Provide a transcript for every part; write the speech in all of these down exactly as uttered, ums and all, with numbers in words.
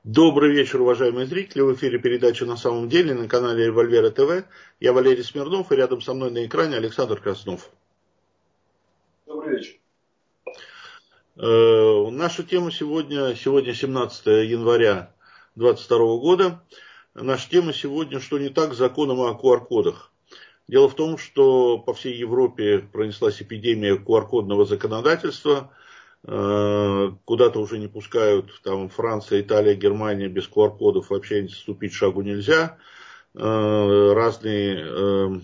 Добрый вечер, уважаемые зрители. В эфире передача «На самом деле» на канале Револьвера ТВ. Я Валерий Смирнов, и рядом со мной на экране Александр Краснов. Добрый вечер. Э, наша тема сегодня, сегодня семнадцатое января две тысячи двадцать второго года. Наша тема сегодня, что не так с законом о ку ар-кодах. Дело в том, что по всей Европе пронеслась эпидемия ку ар-кодного законодательства. Куда-то уже не пускают, там Франция, Италия, Германия, без ку ар-кодов вообще ступить шагу нельзя. Разные,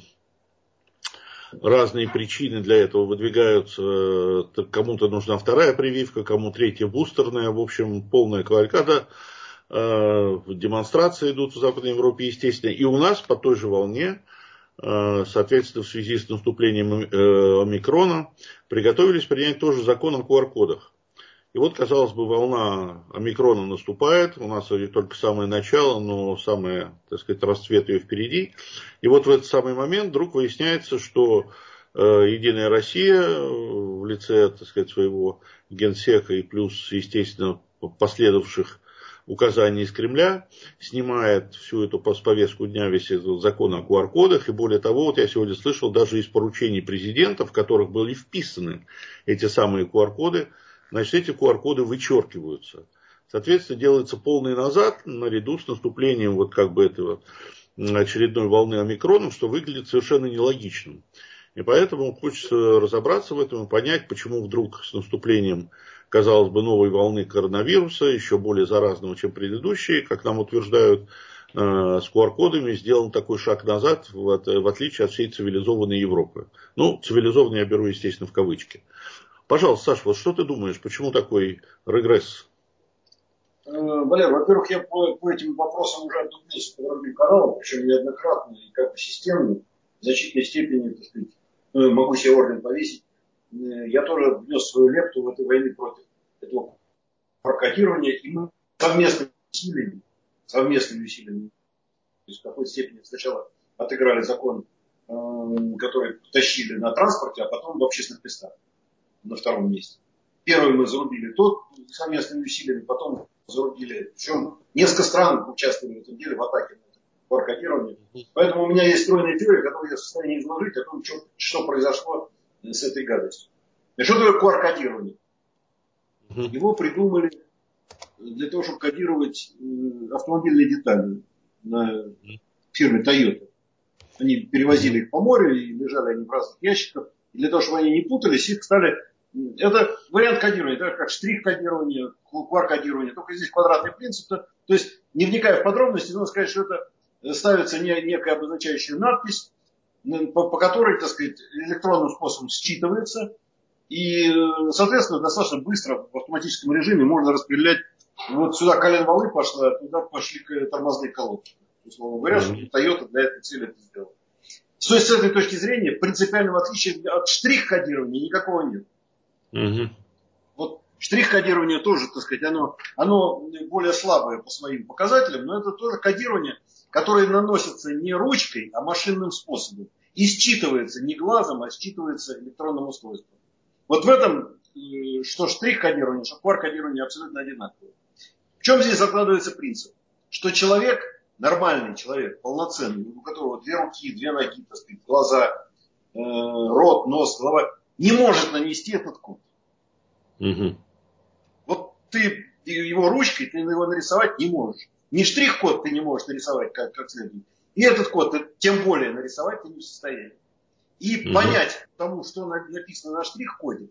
разные причины для этого выдвигаются. Кому-то нужна вторая прививка, кому третья бустерная. В общем, полная кавалькада. Демонстрации идут в Западной Европе, естественно. И у нас по той же волне, соответственно, в связи с наступлением омикрона, приготовились принять тоже закон о ку ар-кодах. И вот, казалось бы, волна омикрона наступает, у нас только самое начало, но самое, так сказать, расцвет ее впереди. И вот в этот самый момент вдруг выясняется, что Единая Россия в лице, так сказать, своего генсека и плюс, естественно, последовавших указаний из Кремля, снимает всю эту повестку дня, весь этот закон о ку ар-кодах. И более того, вот я сегодня слышал, даже из поручений президента, в которых были вписаны эти самые ку ар-коды, значит, эти ку ар-коды вычеркиваются. Соответственно, делается полный назад, наряду с наступлением вот как бы этого очередной волны омикрона, что выглядит совершенно нелогичным. И поэтому хочется разобраться в этом и понять, почему вдруг с наступлением, казалось бы, новой волны коронавируса, еще более заразного, чем предыдущие, как нам утверждают, с ку ар-кодами сделан такой шаг назад, в отличие от всей цивилизованной Европы. Ну, цивилизованной я беру, естественно, в кавычки. Пожалуйста, Саша, вот что ты думаешь, почему такой регресс? Валер, во-первых, я по, по этим вопросам уже отдубился по другим каналам, причем неоднократно и как бы системно, в значительной степени, так сказать, ну, могу себе орден повесить. Я тоже внес свою лепту в этой войне против этого прокатирования, и мы совместными усилиями, совместными усилиями, то есть в какой степени сначала отыграли закон, который тащили на транспорте, а потом в общественных местах на втором месте. Первый мы зарубили тот совместными усилиями, потом зарубили. Причем несколько стран участвовали в этом деле, в атаке на баррикадирование. Поэтому у меня есть стройная теория, которую я в состоянии изложить о том, что, что произошло с этой гадостью. И что такое ку ар-кодирование? Его придумали для того, чтобы кодировать автомобильные детали на фирме Toyota. Они перевозили их по морю, и лежали они в разных ящиках. И для того, чтобы они не путались, их стали... Это вариант кодирования, это как штрих-кодирование, ку ар-кодирование. Только здесь квадратный принцип. То есть, не вникая в подробности, нужно сказать, что это ставится некая обозначающая надпись, по, по которой, так сказать, электронным способом считывается. И, соответственно, достаточно быстро в автоматическом режиме можно распределять. Вот сюда колен-валы пошла, а туда пошли тормозные колодки. Условно говоря, что Toyota для этой цели это сделала. То есть, с этой точки зрения, принципиального отличия от штрих-кодирования никакого нет. Mm-hmm. Вот штрих-кодирование тоже, так сказать, оно, оно более слабое по своим показателям, но это тоже кодирование, которое наносится не ручкой, а машинным способом. И считывается не глазом, а считывается электронным устройством. Вот в этом, что штрих-кодирование, что ку ар-кодирование абсолютно одинаковое. В чем здесь закладывается принцип? Что человек, нормальный человек, полноценный, у которого две руки, две ноги, так сказать, глаза, э, рот, нос, голова, не может нанести этот код. Угу. Вот ты его ручкой, ты его нарисовать не можешь. Ни штрих-код ты не можешь нарисовать как, как следует. И этот код ты тем более нарисовать ты не в состоянии. И угу. понять тому, что написано на штрих-коде,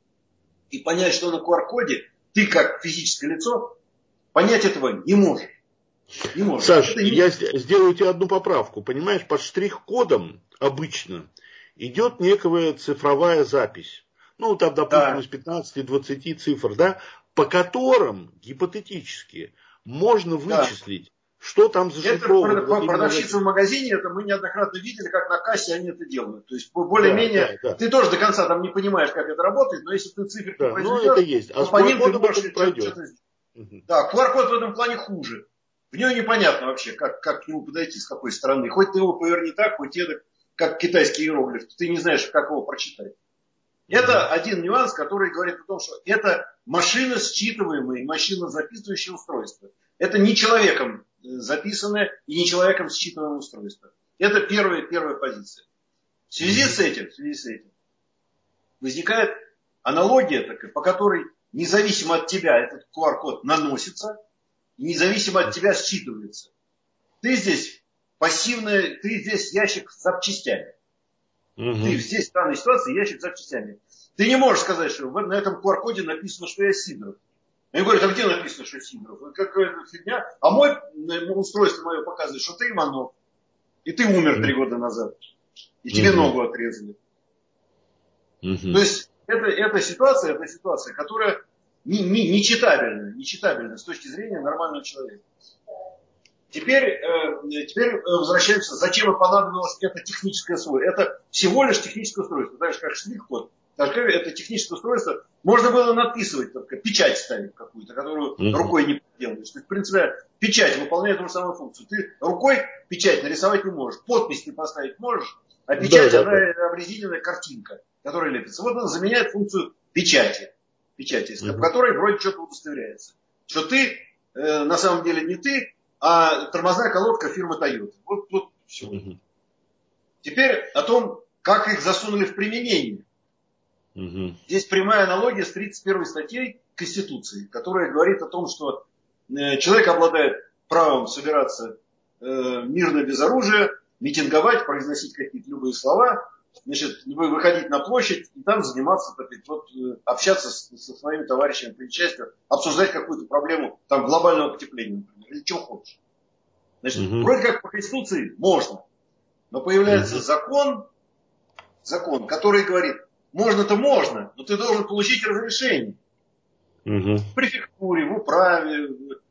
и понять, что на ку ар-коде, ты как физическое лицо, понять этого не можешь. Не можешь. Саш, не... я сделаю тебе одну поправку. Понимаешь, под штрих-кодом обычно идет некая цифровая запись. Ну, там, допустим, да. из пятнадцати-двадцати цифр, да, по которым гипотетически можно вычислить, да. что там зашифровано. Это продавщицы в магазине, это мы неоднократно видели, как на кассе они это делают. То есть, более-менее, да, да, да. ты тоже до конца там не понимаешь, как это работает, но если ты циферки да, произведешь, ну, это есть. А то по ним ты можешь что-то сделать. Угу. Да, ку ар-код в этом плане хуже. В нем непонятно вообще, как, как к нему подойти, с какой стороны. Хоть ты его поверни так, хоть эдак, как китайский иероглиф. Ты не знаешь, как его прочитать. Это один нюанс, который говорит о том, что это машина считываемая, машина записывающее устройство. Это не человеком записанное и не человеком считываемое устройство. Это первая, первая позиция. В связи с этим, в связи с этим возникает аналогия такая, по которой независимо от тебя этот ку ар код наносится, и независимо от тебя считывается. Ты здесь пассивный, ты здесь ящик с запчастями. Угу. Ты здесь в данной ситуации ящик с запчастями. Ты не можешь сказать, что на этом ку ар коде написано, что я Сидоров. Они говорят, а где написано, что Сидоров? Какая-то фигня. А мой устройство мое показывает, что ты Иванов. И ты умер три года назад. И тебе угу. ногу отрезали. Угу. То есть это, это ситуация, это ситуация, которая не, не, нечитабельна, нечитабельна с точки зрения нормального человека. Теперь, э, теперь возвращаемся, зачем и понадобилось это техническое устройство. Это всего лишь техническое устройство. Так же, как штрих-код. Это техническое устройство. Можно было написывать, только печать ставить какую-то, которую mm-hmm. рукой не делаешь. То есть, в принципе, печать выполняет ту же самую функцию. Ты рукой печать нарисовать не можешь, подпись не поставить можешь, а печать, да, она да. обрезиненная картинка, которая лепится. Вот она заменяет функцию печати, печати mm-hmm. в которой вроде что-то удостоверяется. Что ты, э, на самом деле не ты, а тормозная колодка фирмы Toyota. Вот, вот все. Mm-hmm. Теперь о том, как их засунули в применение. Угу. Здесь прямая аналогия с тридцать первой статьей Конституции, которая говорит о том, что человек обладает правом собираться э, мирно без оружия, митинговать, произносить какие-то любые слова, значит, выходить на площадь и там заниматься, так сказать, вот, общаться с, со своими товарищами по несчастью, обсуждать какую-то проблему там, глобального потепления, например, или чего хочешь. Значит, угу. вроде как по Конституции можно, но появляется угу. закон, закон, который говорит, можно-то можно, но ты должен получить разрешение. Угу. В префектуре, в управе,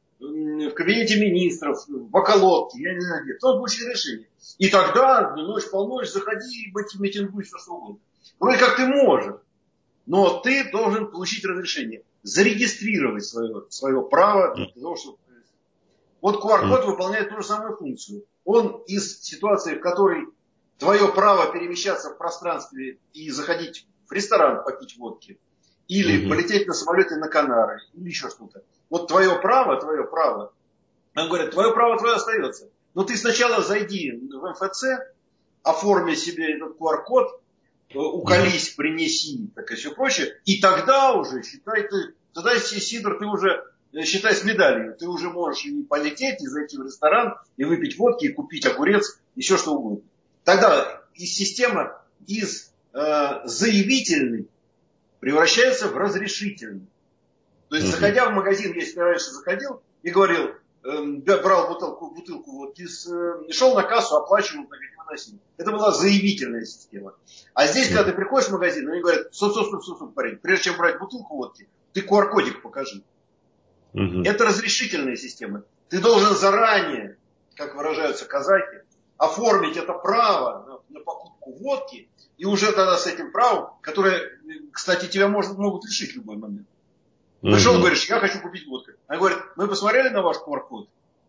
в кабинете министров, в околотке, я не знаю где. Ты должен получить разрешение. И тогда, ночь полночь, заходи, митингуй, все что угодно. Вроде как ты можешь, но ты должен получить разрешение. Зарегистрировать свое, свое право для того, чтобы... Вот ку ар код выполняет ту же самую функцию. Он из ситуации, в которой твое право перемещаться в пространстве и заходить в ресторан попить водки, или mm-hmm. полететь на самолете на Канары, или еще что-то. Вот твое право, твое право, он говорит, твое право твое остается. Но ты сначала зайди в эм эф цэ, оформи себе этот ку ар код, уколись, mm-hmm. принеси, так и все прочее, и тогда уже, считай, ты, тогда, Сидор, ты уже, считай, с медалью, ты уже можешь и полететь, и зайти в ресторан, и выпить водки, и купить огурец, и все что угодно. Тогда из системы из э, заявительной превращается в разрешительный. То есть, заходя в магазин, если я раньше заходил и говорил, э, брал бутылку, бутылку вот, из, э, шел на кассу, оплачивал, так и выносил. Это была заявительная система. А здесь, когда ты приходишь в магазин, они говорят, стоп, стоп, стоп, стоп, стоп, парень, прежде чем брать бутылку водки, ты ку ар кодик покажи. Угу. Это разрешительная система. Ты должен заранее, как выражаются казахи, оформить это право на, на покупку водки, и уже тогда с этим правом, которое, кстати, тебя может, могут лишить в любой момент. Пришел, говоришь, я хочу купить водку. Они говорят, мы посмотрели на ваш ку ар код,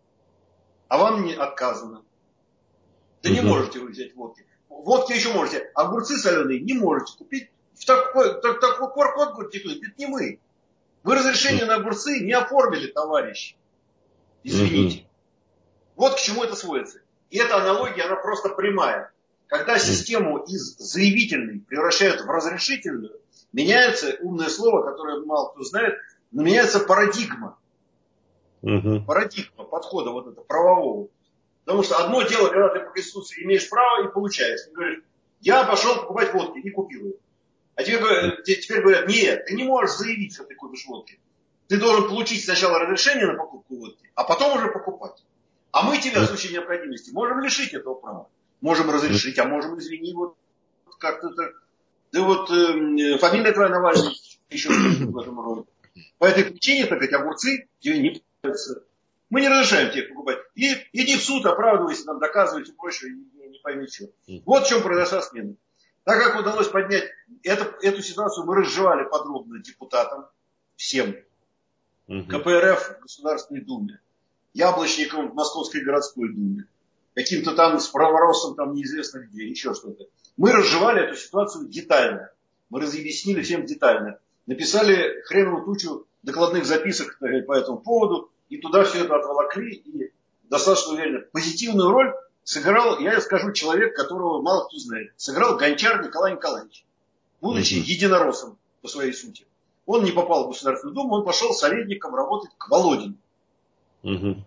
а вам не отказано. Да не можете вы взять водки. Водки еще можете, а огурцы соленые не можете купить. В такой, так, такой ку ар код, говорит, это не мы. Вы разрешение на огурцы не оформили, товарищи. Извините. Вот к чему это сводится. И эта аналогия, она просто прямая. Когда систему из заявительной превращают в разрешительную, меняется умное слово, которое мало кто знает, но меняется парадигма. Uh-huh. Парадигма подхода вот этого правового. Потому что одно дело, когда ты по Конституции имеешь право и получаешь. Ты говоришь, я пошел покупать водки и купил ее. А тебе говорят, теперь говорят, нет, ты не можешь заявить, что ты купишь водки. Ты должен получить сначала разрешение на покупку водки, а потом уже покупать. А мы тебя в случае необходимости можем лишить этого права. Можем разрешить, а можем, извини, вот как-то так. Да вот э, фамилия твоя Навальный, еще что-то в этом роде. По этой причине, так сказать, огурцы тебе не нравятся. Мы не разрешаем тебе покупать. И иди в суд, оправдывайся, там, доказывай и прочее, не, не пойми что. Вот в чем произошла смена. Так как удалось поднять это, эту ситуацию, мы разжевали подробно депутатам, всем. ка пэ эр эф в Государственной Думе, Яблочником в Московской городской думе, каким-то там с праворосом там неизвестно где, еще что-то. Мы разжевали эту ситуацию детально. Мы разъяснили всем детально. Написали хреновую тучу докладных записок по этому поводу. И туда все это отволокли. И достаточно уверенно. Позитивную роль сыграл, я скажу, человек, которого мало кто знает. Сыграл Гончар Николай Николаевич. Будучи uh-huh. единороссом по своей сути. Он не попал в Государственную Думу, он пошел советником работать к Володину. Uh-huh.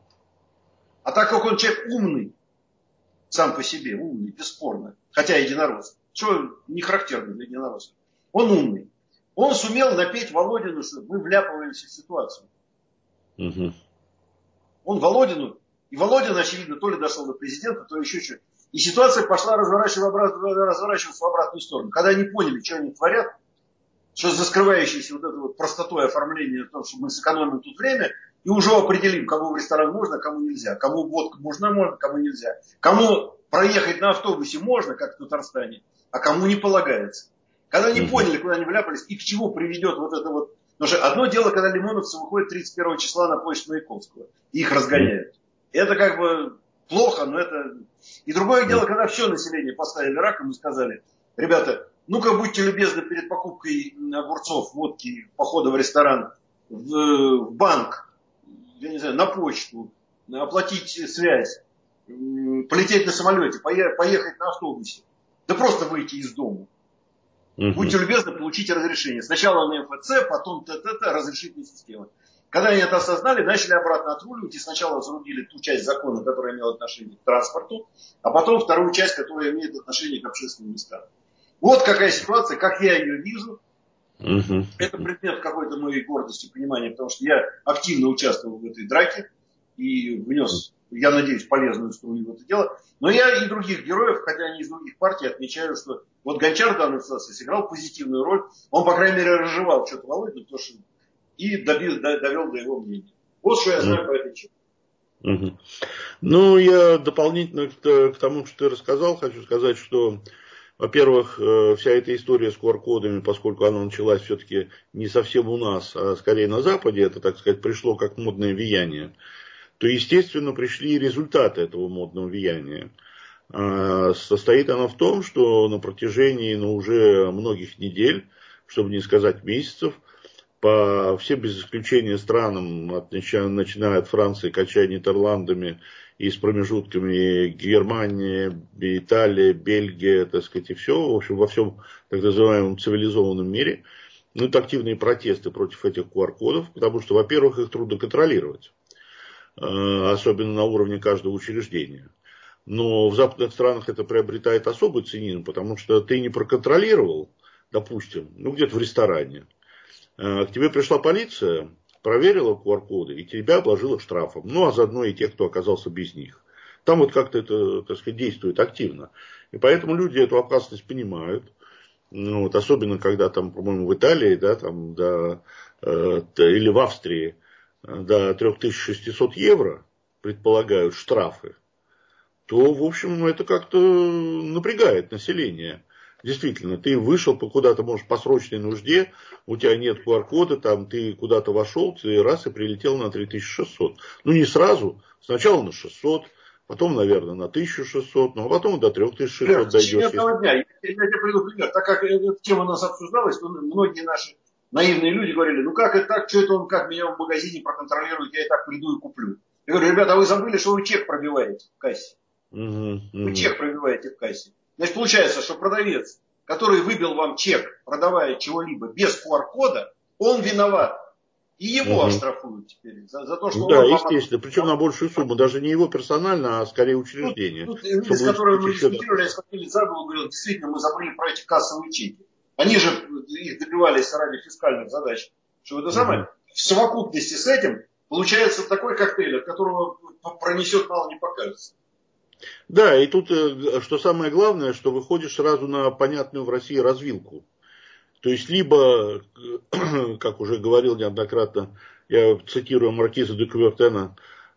А так как он человек умный, сам по себе, умный, бесспорно, хотя единорос, что не характерно для единоросса, он умный. Он сумел напеть Володину, что мы вляпываемся в ситуацию. Uh-huh. Он Володину, и Володин, очевидно, то ли дошел до президента, то ли еще что-то. И ситуация пошла разворачиваться в обратную сторону. Когда они поняли, что они творят, что за скрывающейся вот этой вот простотой оформления, то, что мы сэкономим тут время, и уже определим, кому в ресторан можно, а кому нельзя. Кому водку можно, можно, кому нельзя. Кому проехать на автобусе можно, как в Татарстане, а кому не полагается. Когда они поняли, куда они вляпались и к чему приведет вот это вот. Потому что одно дело, когда лимоновцы выходят тридцать первого числа на площадь Маяковского, и их разгоняют. Это как бы плохо, но это... И другое дело, когда все население поставили раком и сказали, ребята, ну-ка будьте любезны перед покупкой огурцов, водки, похода в ресторан, в, в банк, я не знаю, на почту, оплатить связь, полететь на самолете, поехать на автобусе, да просто выйти из дома. Uh-huh. Будьте любезны, получите разрешение. Сначала на эм эф цэ, потом ТТТ, разрешительная система. Когда они это осознали, начали обратно отруливать и сначала разрубили ту часть закона, которая имела отношение к транспорту, а потом вторую часть, которая имеет отношение к общественным местам. Вот какая ситуация, как я ее вижу. Uh-huh. Это предмет какой-то моей гордости, понимания, потому что я активно участвовал в этой драке и внес, я надеюсь, полезную струю в это дело. Но я и других героев, хотя они из других партий, отмечаю, что вот Гончар в данной ситуации сыграл позитивную роль. Он, по крайней мере, разжевал что-то Володину, потому что и добил, довел до его мнения. Вот что я знаю uh-huh. по этой теме. Uh-huh. Ну, я дополнительно к, к тому, что ты рассказал, хочу сказать, что, во-первых, вся эта история с ку ар-кодами, поскольку она началась все-таки не совсем у нас, а скорее на Западе, это, так сказать, пришло как модное влияние, то, естественно, пришли и результаты этого модного влияния. Состоит оно в том, что на протяжении ну, уже многих недель, чтобы не сказать месяцев, по всем без исключения странам, начиная от Франции, кончая Нидерландами и с промежутками Германия, Италия, Бельгия, так сказать, и все, в общем, во всем так называемом цивилизованном мире, ну, это активные протесты против этих ку ар-кодов, потому что, во-первых, их трудно контролировать, особенно на уровне каждого учреждения. Но в западных странах это приобретает особый цинизм, потому что ты не проконтролировал, допустим, ну, где-то в ресторане. К тебе пришла полиция, проверила ку ар-коды и тебя обложила штрафом. Ну, а заодно и тех, кто оказался без них. Там вот как-то это, так сказать, действует активно. И поэтому люди эту опасность понимают. Ну, вот, особенно, когда там, по-моему, в Италии, да, там, до, э, или в Австрии до три тысячи шестьсот евро предполагают штрафы, то, в общем, это как-то напрягает население. Действительно, ты вышел куда-то, может, по срочной нужде, у тебя нет ку ар-кода, там, ты куда-то вошел, ты раз и прилетел на три тысячи шестьсот. Ну, не сразу, сначала на шестьсот, потом, наверное, на тысячу шестьсот, ну, а потом до три тысячи шестьсот дойдешь. В течение этого дня, я, я тебе приведу пример, так как эта тема у нас обсуждалась, то многие наши наивные люди говорили, ну, как это так, что это он, как меня в магазине проконтролирует, я и так приду и куплю. Я говорю, ребята, а вы забыли, что вы чек пробиваете в кассе? Угу, угу. Вы чек пробиваете в кассе. Значит, получается, что продавец, который выбил вам чек, продавая чего-либо без ку ар-кода, он виноват. И его угу. оштрафуют теперь за, за то, что да, он... Да, естественно, причем на большую сумму. Даже не его персонально, а скорее учреждение. Тут, тут люди, с которыми мы дискутировали, схватили за голову, говорили, действительно, мы забыли про эти кассовые чеки. Они же их добивались ради фискальных задач. Что это самое, угу. в совокупности с этим получается такой коктейль, от которого пронесет мало не покажется. Да, и тут, что самое главное, что выходишь сразу на понятную в России развилку. То есть, либо, как уже говорил неоднократно, я цитирую маркиза де Кювертена,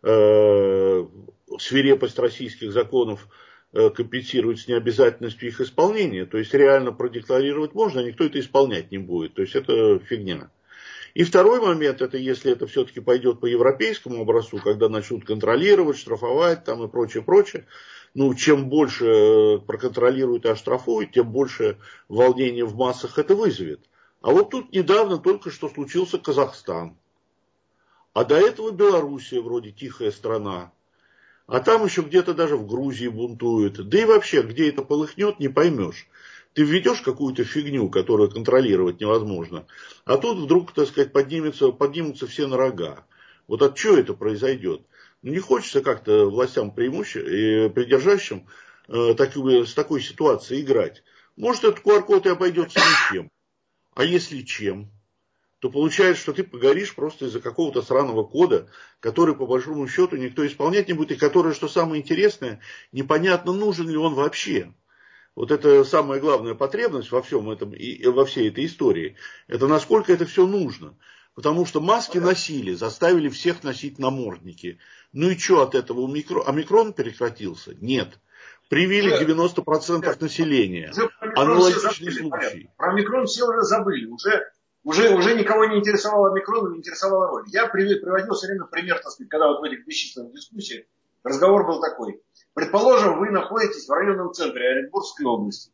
э, свирепость российских законов э, компенсирует с необязательностью их исполнения. То есть, реально продекларировать можно, а никто это исполнять не будет. То есть, это фигня. И второй момент, это если это все-таки пойдет по европейскому образцу, когда начнут контролировать, штрафовать там и прочее, прочее, ну, чем больше проконтролируют и оштрафуют, тем больше волнения в массах это вызовет. А вот тут недавно только что случился Казахстан. А до этого Белоруссия вроде тихая страна. А там еще где-то даже в Грузии бунтуют. Да и вообще, где это полыхнет, не поймешь. Ты введешь какую-то фигню, которую контролировать невозможно. А тут вдруг, так сказать, поднимется, поднимутся все на рога. Вот от чего это произойдет? Ну, не хочется как-то властям преимуще, и придержащим э, так, с такой ситуацией играть. Может, этот ку ар код и обойдется ничем. А если чем? То получается, что ты погоришь просто из-за какого-то сраного кода, который, по большому счету, никто исполнять не будет, и который, что самое интересное, непонятно, нужен ли он вообще. Вот это самая главная потребность во всем этом и во всей этой истории. Это насколько это все нужно. Потому что маски носили, заставили всех носить намордники. Ну и что от этого? Омикрон, омикрон прекратился? Нет. Привили девяносто процентов населения. Аналогичный случай. Про омикрон все уже забыли. Уже, уже, уже никого не интересовал омикрон, не интересовала роль. Я приводил все время пример, так сказать, когда вот в этих бесчисленных дискуссиях разговор был такой. Предположим, вы находитесь в районном центре Оренбургской области.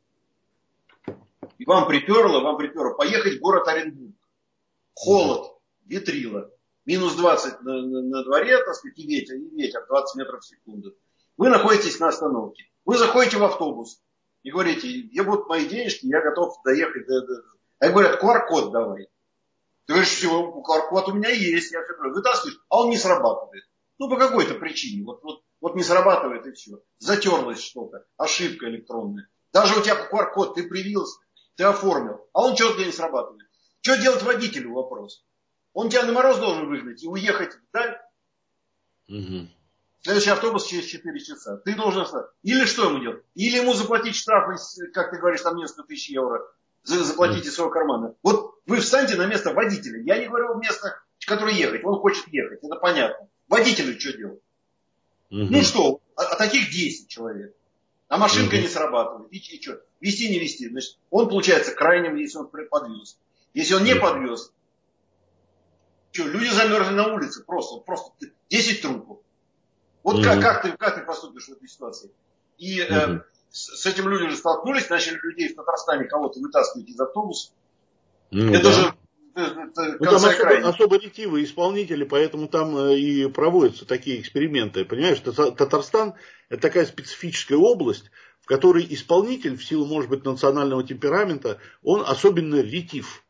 И вам приперло, вам приперло поехать в город Оренбург. Холод, ветрило, минус двадцать на, на, на дворе, так сказать, и ветер, и ветер двадцать метров в секунду. Вы находитесь на остановке. Вы заходите в автобус и говорите, я вот мои денежки, я готов доехать. До, до. А говорят, ку ар код давай. Ты говоришь, все, ку ар код у меня есть. Я все говорю, вытаскиваешь, а он не срабатывает. Ну, по какой-то причине. Вот, вот, вот не срабатывает и все. Затерлось что-то, ошибка электронная. Даже у тебя ку ар код, ты привился, ты оформил, а он что-то не срабатывает. Что делать водителю, вопрос? Он тебя на мороз должен выгнать и уехать вдаль. Угу. Следующий автобус через четыре часа. Ты должен... Или что ему делать? Или ему заплатить штраф, как ты говоришь, там несколько тысяч евро. Заплатить из своего кармана. Вот вы встаньте на место водителя. Я не говорю место, в которое ехать. Он хочет ехать. Это понятно. Водителю что делать? Угу. Ну что, а, а таких десять человек. А машинка угу. не срабатывает. И, и что? Вести, не вести. Значит, он получается крайним, если он подвез. Если он не подвез, что, люди замерзли на улице. Просто, просто десять трупов. Вот mm-hmm. как, как, ты, как ты поступишь в этой ситуации? И mm-hmm. э, с, с этим люди уже столкнулись, начали людей в Татарстане кого-то вытаскивать из автобуса. Mm-hmm. Это же это, это ну, там особо, особо ретивые исполнители, поэтому там и проводятся такие эксперименты. Понимаешь, Татарстан это такая специфическая область, в которой исполнитель, в силу, может быть, национального темперамента, он особенно ретив.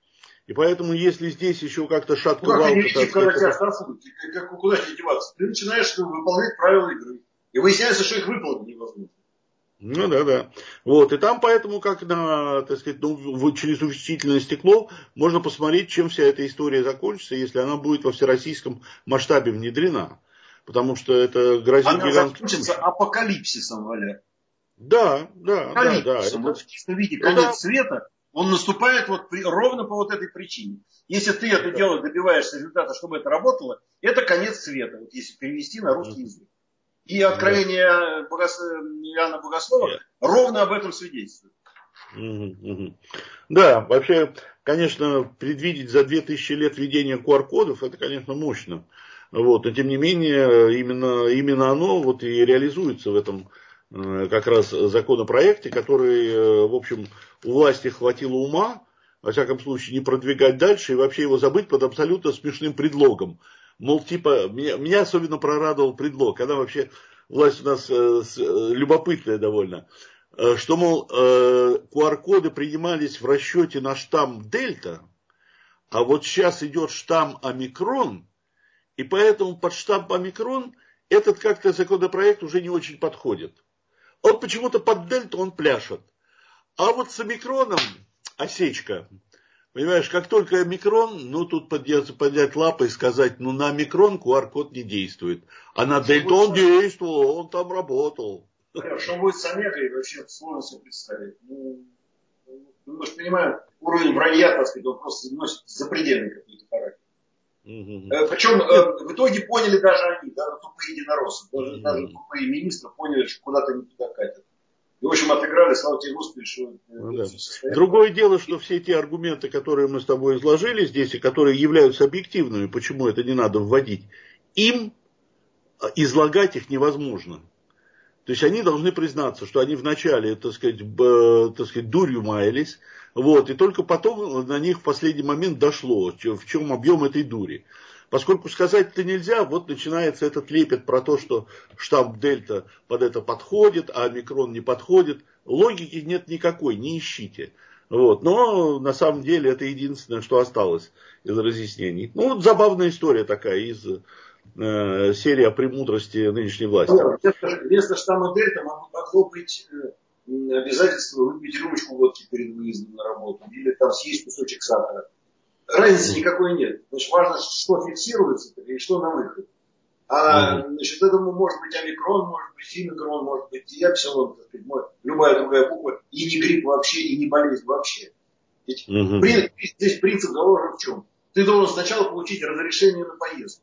И поэтому, если здесь еще как-то шатко-валко... Ну, как когда тебя штрафуют, как, куда тебе деваться? Ты начинаешь выполнять правила игры. И выясняется, что их выполнить невозможно. Ну да, да. Вот. И там поэтому, как на, так сказать, ну, через увеличительное стекло, можно посмотреть, чем вся эта история закончится, если она будет во всероссийском масштабе внедрена. Потому что это грозит она гигантским... Она закончится апокалипсисом, Валер. Да, да, да, да. Это... Вот в чистом виде конец ну, да. света. Он наступает вот при, ровно по вот этой причине. Если ты это дело добиваешься результата, чтобы это работало, это конец света, вот если перевести на русский язык. И откровение Богос... Иоанна Богослова yeah. ровно об этом свидетельствует. Mm-hmm. Mm-hmm. Да, вообще, конечно, предвидеть за две тысячи лет введения ку ар кодов, это, конечно, мощно. Вот. Но, тем не менее, именно, именно оно вот и реализуется в этом как раз законопроекте, который, в общем, у власти хватило ума, во всяком случае, не продвигать дальше и вообще его забыть под абсолютно смешным предлогом. Мол, типа, меня, меня особенно прорадовал предлог, когда вообще власть у нас э, с, э, любопытная довольно, э, что, мол, э, ку ар коды принимались в расчете на штамм дельта, а вот сейчас идет штамм омикрон, и поэтому под штамм омикрон этот как-то законопроект уже не очень подходит. Он почему-то под дельту он пляшет. А вот с омикроном осечка. Понимаешь, как только омикрон, ну тут подняться, поднять лапы и сказать, ну на омикрон ку ар код не действует. А на дельту он действовал, он там работал. Что будет с омегой, вообще сложно себе представить. Ну, мы же понимаем, уровень вранья, так сказать, он просто носит запредельный какой-то характер. Mm-hmm. Причем э, в итоге поняли даже они, даже тупые единороссы, даже, mm-hmm. даже тупые министры поняли, что куда-то не туда катят. И, в общем, отыграли, слава тебе, Господи, что... Ну, да. Другое дело, что все те аргументы, которые мы с тобой изложили здесь, и которые являются объективными, почему это не надо вводить, им излагать их невозможно. То есть они должны признаться, что они вначале, так сказать, б, так сказать, дурью маялись, вот, и только потом на них в последний момент дошло, в чем объем этой дури. Поскольку сказать это нельзя, вот начинается этот лепет про то, что штамм дельта под это подходит, а омикрон не подходит. Логики нет никакой, не ищите. Вот. Но на самом деле это единственное, что осталось из разъяснений. Ну, вот забавная история такая из э, серии о премудрости нынешней власти. Вместо, вместо штамма дельта могло быть э, обязательство выпить рюмочку водки перед выездом на работу или там съесть кусочек сахара. Разницы никакой нет. Значит, важно, что фиксируется и что на выход. А значит, этому может быть омикрон, может быть симикрон, может быть диапсилон, так сказать, любая другая буква, и не грипп вообще, и не болезнь вообще. Ведь угу. при, здесь принцип заложен в чем? Ты должен сначала получить разрешение на поездку.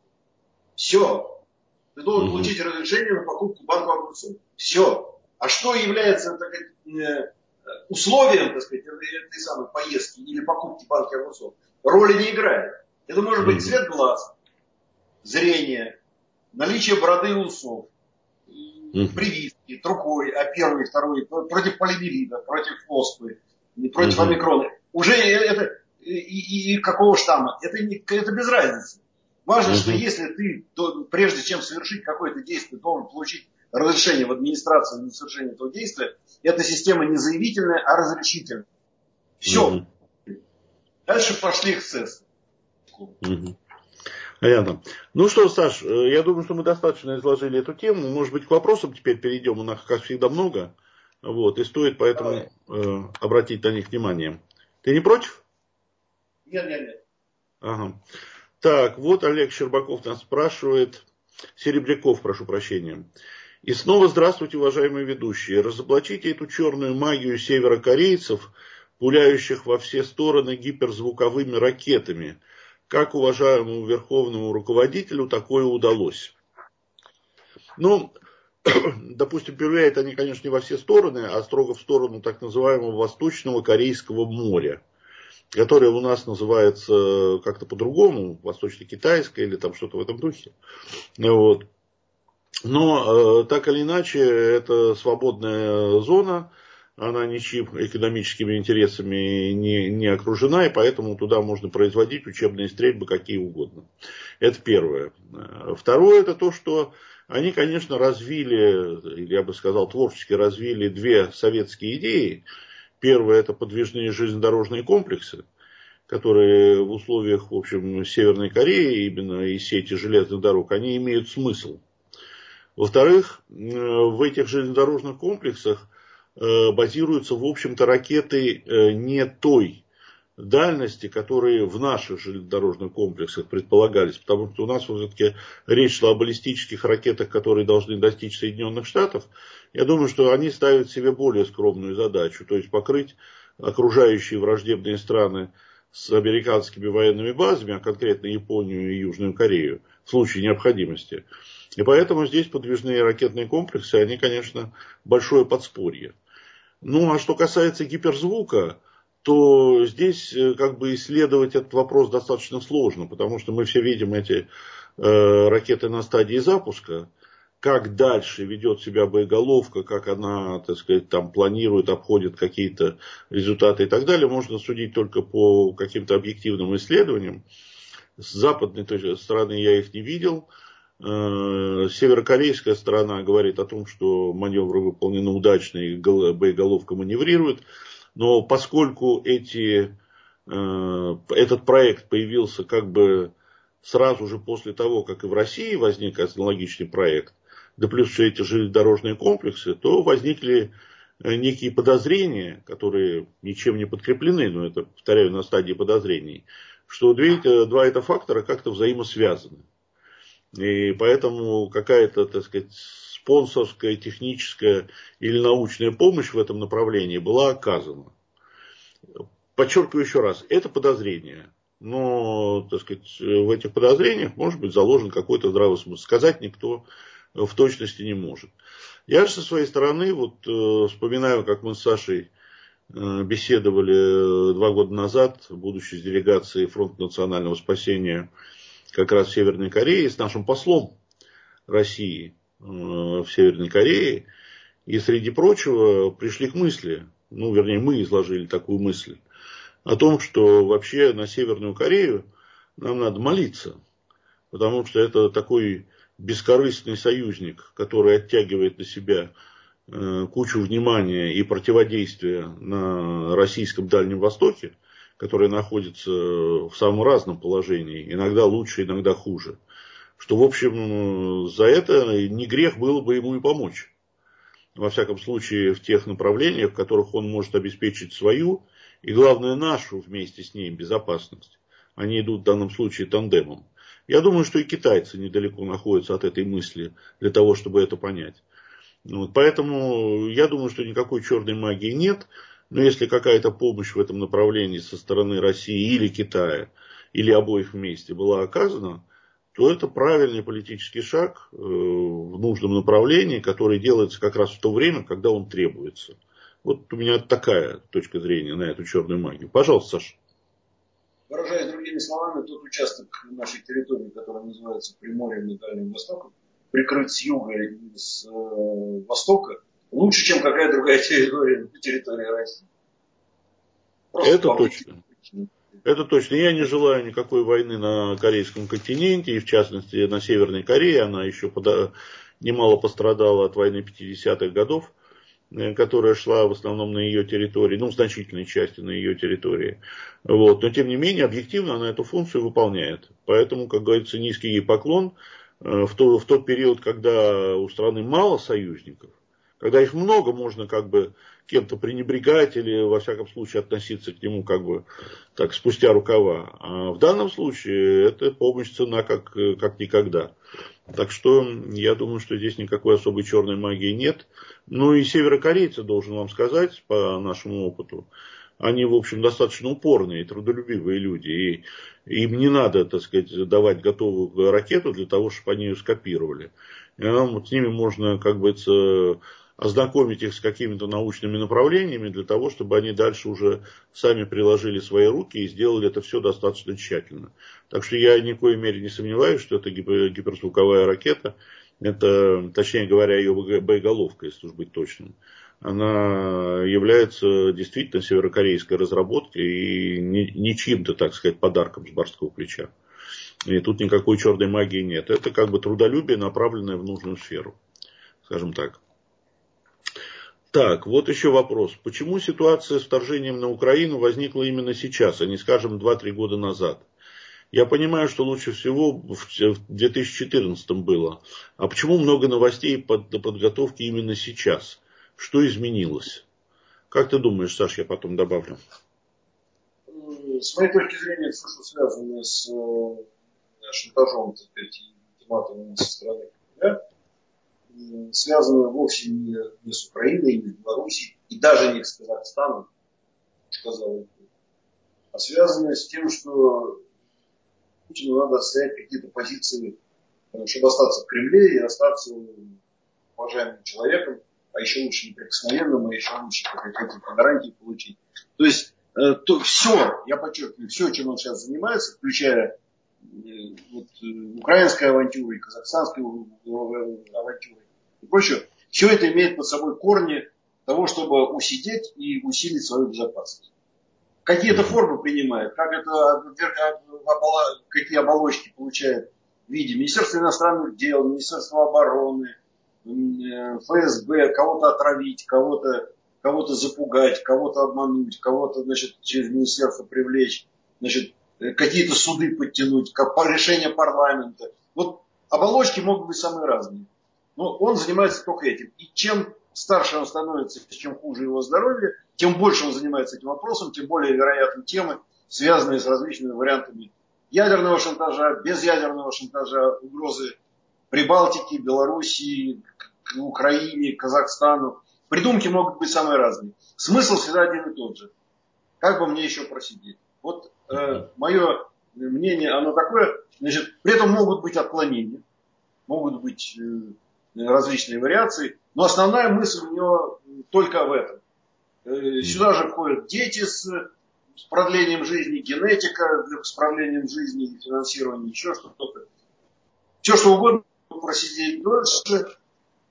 Все. Ты должен угу. получить разрешение на покупку банку огурцов. Все. А что является, так сказать, условием, так сказать, этой самой поездки или покупки банки огурцов? Роли не играет. Это может быть цвет глаз, зрение, наличие бороды и усов, mm-hmm. прививки, другой, а первый, второй, против полимелита, против оспы, против mm-hmm. омикрона. Уже это, и, и, и какого штамма, это, не, это без разницы. Важно, mm-hmm. что если ты, то, прежде чем совершить какое-то действие, должен получить разрешение в администрации на совершение этого действия, эта система не заявительная, а разрешительная. Все. Mm-hmm. Дальше пошли эксцессы. Mm-hmm. Понятно. Ну что, Саш, я думаю, что мы достаточно изложили эту тему. Может быть, к вопросам теперь перейдем. У нас, как всегда, много. Вот, и стоит поэтому э, обратить на них внимание. Ты не против? Нет, нет, нет. Ага. Так, вот Олег Щербаков нас спрашивает. Серебряков, прошу прощения. И снова здравствуйте, уважаемые ведущие. Разоблачите эту черную магию северокорейцев, пуляющих во все стороны гиперзвуковыми ракетами. Как уважаемому верховному руководителю такое удалось? Ну, допустим, пуляют они, конечно, не во все стороны, а строго в сторону так называемого Восточного Корейского моря, которое у нас называется как-то по-другому, Восточно-Китайское или там что-то в этом духе. Вот. Но так или иначе, это свободная зона, она ничьими экономическими интересами не, не окружена, и поэтому туда можно производить учебные стрельбы какие угодно. Это первое. Второе, это то, что они, конечно, развили, или я бы сказал, творчески развили две советские идеи. Первое, это подвижные железнодорожные комплексы, которые в условиях, в общем, Северной Кореи, именно и сети железных дорог, они имеют смысл. Во-вторых, в этих железнодорожных комплексах базируются, в общем-то, ракеты не той дальности, которые в наших железнодорожных комплексах предполагались. Потому что у нас все-таки речь шла о баллистических ракетах, которые должны достичь Соединенных Штатов. Я думаю, что они ставят себе более скромную задачу. То есть покрыть окружающие враждебные страны с американскими военными базами, а конкретно Японию и Южную Корею, в случае необходимости. И поэтому здесь подвижные ракетные комплексы, они, конечно, большое подспорье. Ну, а что касается гиперзвука, то здесь как бы исследовать этот вопрос достаточно сложно, потому что мы все видим эти э, ракеты на стадии запуска, как дальше ведет себя боеголовка, как она, так сказать, там планирует, обходит какие-то результаты и так далее, можно судить только по каким-то объективным исследованиям. С западной стороны я их не видел. Северокорейская сторона говорит о том, что маневры выполнены удачно и боеголовка маневрирует. Но поскольку эти, этот проект появился как бы сразу же после того, как и в России возник аналогичный проект, да плюс все эти железнодорожные комплексы, то возникли некие подозрения, которые ничем не подкреплены, но это, повторяю, на стадии подозрений, что два это фактора как-то взаимосвязаны. И поэтому какая-то, так сказать, спонсорская, техническая или научная помощь в этом направлении была оказана. Подчеркиваю еще раз, это подозрение. Но, так сказать, в этих подозрениях может быть заложен какой-то здравый смысл. Сказать никто в точности не может. Я же со своей стороны вот вспоминаю, как мы с Сашей беседовали два года назад, будучи с делегацией Фронта национального спасения как раз в Северной Корее, с нашим послом России в Северной Корее. И среди прочего пришли к мысли, ну, вернее, мы изложили такую мысль, о том, что вообще на Северную Корею нам надо молиться. Потому что это такой бескорыстный союзник, который оттягивает на себя кучу внимания и противодействия на российском Дальнем Востоке, который находится в самом разном положении, иногда лучше, иногда хуже. Что, в общем, за это не грех было бы ему и помочь. Во всяком случае, в тех направлениях, в которых он может обеспечить свою и, главное, нашу вместе с ней безопасность. Они идут в данном случае тандемом. Я думаю, что и китайцы недалеко находятся от этой мысли для того, чтобы это понять. Вот, поэтому я думаю, что никакой черной магии нет. Но если какая-то помощь в этом направлении со стороны России или Китая, или обоих вместе была оказана, то это правильный политический шаг в нужном направлении, который делается как раз в то время, когда он требуется. Вот у меня такая точка зрения на эту черную магию. Пожалуйста, Саша. Выражаясь другими словами, тот участок нашей территории, который называется Приморьем и Дальним Востоком, прикрыт с юга и с э, востока, лучше, чем какая другая территория на территории России. Просто это точно. Это точно. Я не желаю никакой войны на корейском континенте, и в частности на Северной Корее. Она еще пода... немало пострадала от войны пятидесятых годов, которая шла в основном на ее территории, ну, в значительной части на ее территории. Вот. Но, тем не менее, объективно она эту функцию выполняет. Поэтому, как говорится, низкий ей поклон. В, то, в тот период, когда у страны мало союзников, когда их много, можно как бы кем-то пренебрегать или, во всяком случае, относиться к нему как бы так спустя рукава. А в данном случае это помощь цена как, как никогда. Так что я думаю, что здесь никакой особой черной магии нет. Ну и северокорейцы, должен вам сказать, по нашему опыту, они, в общем, достаточно упорные и трудолюбивые люди. И им не надо, так сказать, давать готовую ракету для того, чтобы они ее скопировали. И вот с ними можно, как бы, ознакомить их с какими-то научными направлениями для того, чтобы они дальше уже сами приложили свои руки и сделали это все достаточно тщательно. Так что я ни в коей мере не сомневаюсь, что это гиперзвуковая ракета, это, точнее говоря, ее боеголовка, если уж быть точным. Она является действительно северокорейской разработкой и не, не чьим-то, так сказать, подарком с барского плеча. И тут никакой черной магии нет. Это как бы трудолюбие, направленное в нужную сферу. Скажем так. Так, вот еще вопрос. Почему ситуация с вторжением на Украину возникла именно сейчас, а не, скажем, два-три года назад? Я понимаю, что лучше всего в две тысячи четырнадцатом было. А почему много новостей под подготовки именно сейчас? Что изменилось? Как ты думаешь, Саш, я потом добавлю. С моей точки зрения, все, что связано с шантажом, так сказать, и ультиматумом со стороны Кремля, связано вовсе не, не с Украиной, не с Белоруссией, и даже не с Казахстаном, сказал, а связано с тем, что Путину надо отстоять какие-то позиции, чтобы остаться в Кремле и остаться уважаемым человеком, а еще лучше неприкосновенным, а еще лучше какие-то гарантии получить. То есть э, то, все, я подчеркиваю, все, чем он сейчас занимается, включая э, вот, э, украинскую авантюру и казахстанскую авантюру и прочее, все это имеет под собой корни того, чтобы усидеть и усилить свою безопасность. Какие-то формы принимает, как это, какие оболочки получает в виде Министерства иностранных дел, Министерства обороны, эф эс бэ, кого-то отравить, кого-то, кого-то запугать, кого-то обмануть, кого-то, значит, через министерство привлечь, значит, какие-то суды подтянуть, как по решению парламента. Вот оболочки могут быть самые разные. Но он занимается только этим. И чем старше он становится, чем хуже его здоровье, тем больше он занимается этим вопросом, тем более вероятны темы, связанные с различными вариантами ядерного шантажа, безъядерного шантажа, угрозы Прибалтике, Белоруссии, к Украине, Казахстану. Придумки могут быть самые разные. Смысл всегда один и тот же. Как бы мне еще просидеть? Вот э, мое мнение, оно такое. Значит, при этом могут быть отклонения, могут быть э, различные вариации, но основная мысль у него только в этом. Э, сюда же входят дети с, с продлением жизни, генетика с продлением жизни, финансирование, еще что-то. Все что угодно, просидеть дольше,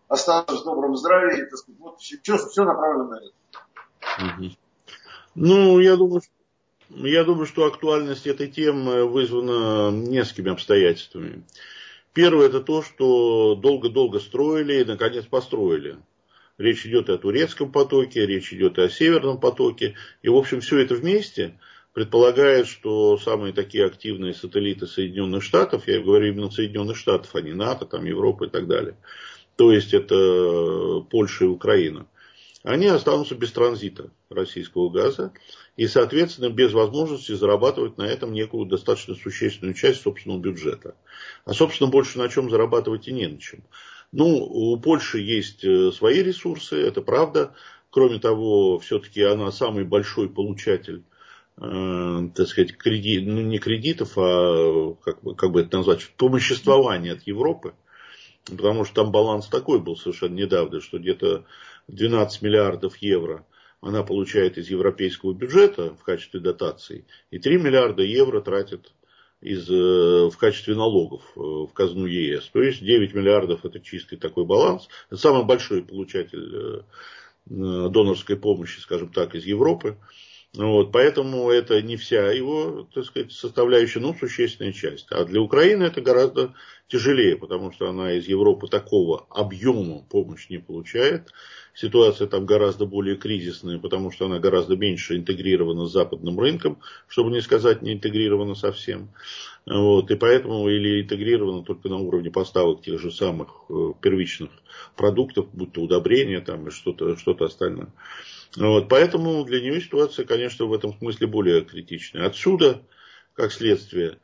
останутся в добром здравии. Так сказать, вот все, все направлено на это. Угу. Ну, я думаю, я думаю, что актуальность этой темы вызвана несколькими обстоятельствами. Первое, это то, что долго-долго строили и, наконец, построили. Речь идет и о турецком потоке, речь идет и о северном потоке. И, в общем, все это вместе предполагает, что самые такие активные сателлиты Соединенных Штатов, я говорю именно Соединенных Штатов, а не НАТО, там, Европа и так далее, то есть это Польша и Украина, они останутся без транзита российского газа и, соответственно, без возможности зарабатывать на этом некую достаточно существенную часть собственного бюджета. А, собственно, больше на чем зарабатывать и не на чем. Ну, у Польши есть свои ресурсы, это правда. Кроме того, все-таки она самый большой получатель, э, так сказать, кредит, ну, не кредитов, а, как бы, как бы это назвать, помоществования от Европы. Потому что там баланс такой был совершенно недавно, что где-то двенадцать миллиардов евро она получает из европейского бюджета в качестве дотаций, и три миллиарда евро тратит из, в качестве налогов в казну ЕС. То есть девять миллиардов это чистый такой баланс. Это самый большой получатель донорской помощи, скажем так, из Европы. Вот, поэтому это не вся его, так сказать, составляющая, но существенная часть. А для Украины это гораздо тяжелее, потому что она из Европы такого объема помощи не получает. Ситуация там гораздо более кризисная, потому что она гораздо меньше интегрирована с западным рынком, чтобы не сказать не интегрирована совсем. Вот, и поэтому или интегрирована только на уровне поставок тех же самых первичных продуктов, будь то удобрения там, и что-то, что-то остальное. Вот, поэтому для нее ситуация, конечно, в этом смысле более критичная. Отсюда, как следствие,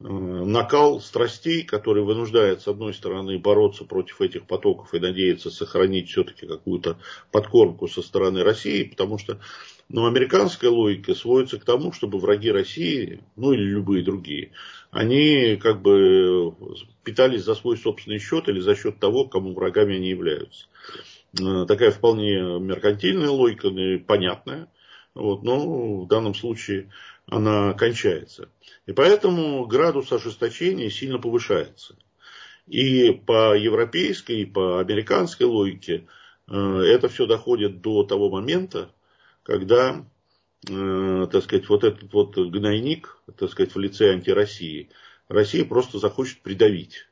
накал страстей, который вынуждает, с одной стороны, бороться против этих потоков и надеяться сохранить все-таки какую-то подкормку со стороны России, потому что ну, американская логика сводится к тому, чтобы враги России, ну или любые другие, они как бы питались за свой собственный счет или за счет того, кому врагами они являются. Такая вполне меркантильная логика, понятная, вот, но в данном случае она кончается. И поэтому градус ожесточения сильно повышается. И по европейской, и по американской логике это все доходит до того момента, когда, так сказать, вот этот вот гнойник, так сказать, в лице антироссии, Россия просто захочет придавить.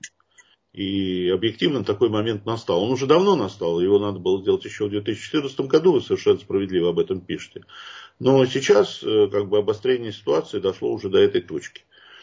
И объективно такой момент настал. Он уже давно настал, его надо было сделать еще в две тысячи четырнадцатом году, вы совершенно справедливо об этом пишете. Но сейчас как бы обострение ситуации дошло уже до этой точки.